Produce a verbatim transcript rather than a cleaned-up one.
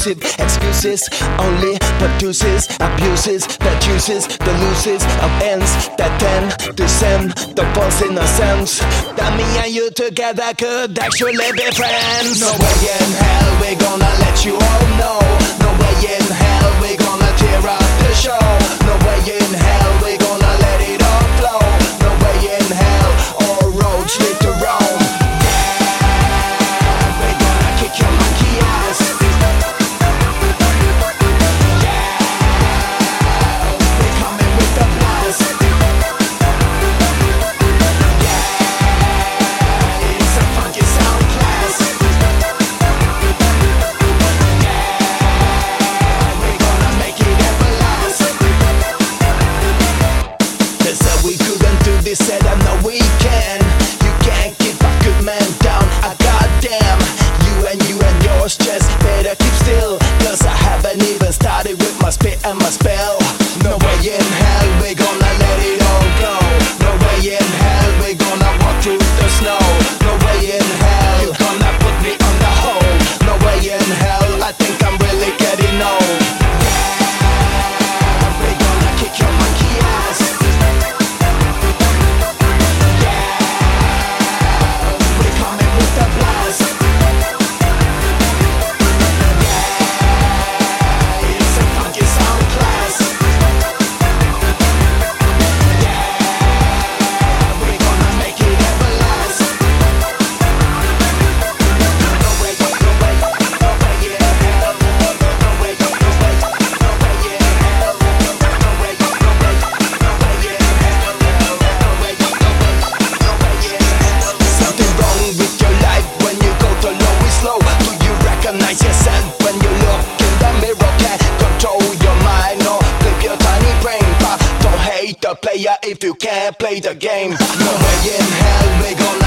exclusive excuses only produces abuses that uses the loses of ends that tend to send the false innocence that me and you together could actually be friends. No way in hell we're gonna let you all know. No way in hell we're gonna tear up the show. No way in hell we're gonna let it all flow. No way in hell all roads lead to Rome. Yeah, we're gonna kick your monkey ass. Yeah, we're coming with the blast. Yeah, it's a funky sound class. Yeah, we're gonna make it everlasting. They said we couldn't do this, said I know we can. You can't keep a good man down, I goddamn. You and you and yours just better keep still, cause I haven't even started with my spit and my spell. No way in hell we're gonna let it all go. No way in hell we're gonna walk through the snow. No way in hell you're gonna put me on the hole. No way in hell, I think I'm really getting old. Yeah, we're gonna kick your monkey ass. Yeah, we're coming with the blast. Yeah, it's a funky sound class. Yeah, we're gonna make it everlasting. No way, no way, no way in hell. No way, no way, no way in hell. No way, no way, no way in hell. No way, no way, no way in hell. Something wrong with your life when you go too low and slow. Do you recognize yourself when you look in the mirror? Can't control your mind or flip your tiny brain. But don't hate the player if you can't play the game. No way in hell we're gonna